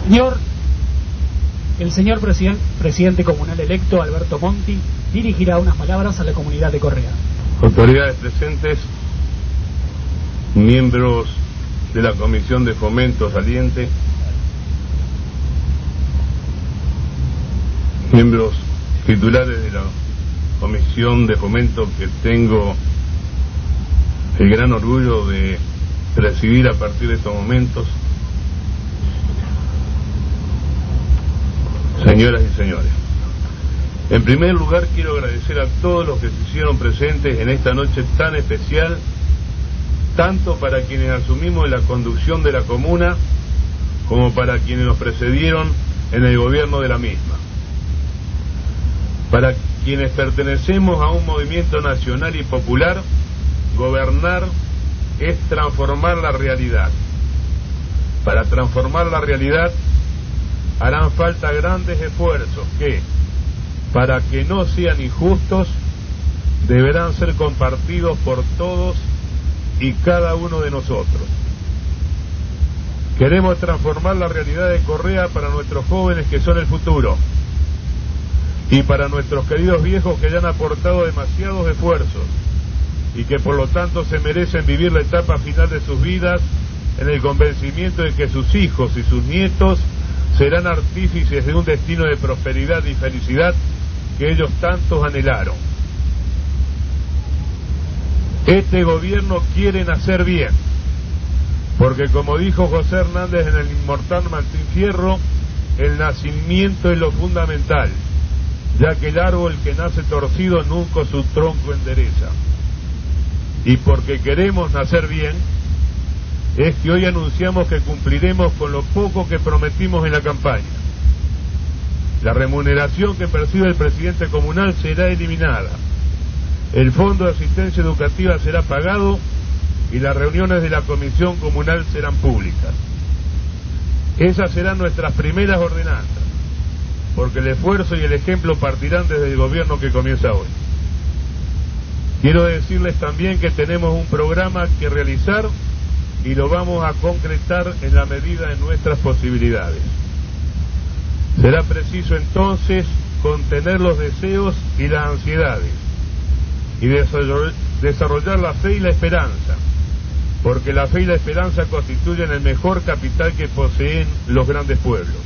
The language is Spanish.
Señor, el señor presidente comunal electo, Alberto Monti, dirigirá unas palabras a la comunidad de Correa. Autoridades presentes, miembros de la Comisión de Fomento saliente, miembros titulares de la Comisión de Fomento que tengo el gran orgullo de presidir a partir de estos momentos, señoras y señores. En primer lugar, quiero agradecer a todos los que se hicieron presentes en esta noche tan especial, tanto para quienes asumimos la conducción de la comuna, como para quienes nos precedieron en el gobierno de la misma. Para quienes pertenecemos a un movimiento nacional y popular, gobernar es transformar la realidad. Para transformar la realidad harán falta grandes esfuerzos que, para que no sean injustos, deberán ser compartidos por todos y cada uno de nosotros. Queremos transformar la realidad de Correa para nuestros jóvenes que son el futuro y para nuestros queridos viejos que ya han aportado demasiados esfuerzos y que por lo tanto se merecen vivir la etapa final de sus vidas en el convencimiento de que sus hijos y sus nietos serán artífices de un destino de prosperidad y felicidad que ellos tantos anhelaron. Este gobierno quiere nacer bien, porque como dijo José Hernández en el inmortal Martín Fierro, el nacimiento es lo fundamental, ya que el árbol que nace torcido nunca su tronco endereza. Y porque queremos nacer bien, es que hoy anunciamos que cumpliremos con lo poco que prometimos en la campaña. La remuneración que percibe el presidente comunal será eliminada, el fondo de asistencia educativa será pagado y las reuniones de la comisión comunal serán públicas. Esas serán nuestras primeras ordenanzas, porque el esfuerzo y el ejemplo partirán desde el gobierno que comienza hoy. Quiero decirles también que tenemos un programa que realizar y lo vamos a concretar en la medida de nuestras posibilidades. Será preciso entonces contener los deseos y las ansiedades y desarrollar la fe y la esperanza, porque la fe y la esperanza constituyen el mejor capital que poseen los grandes pueblos.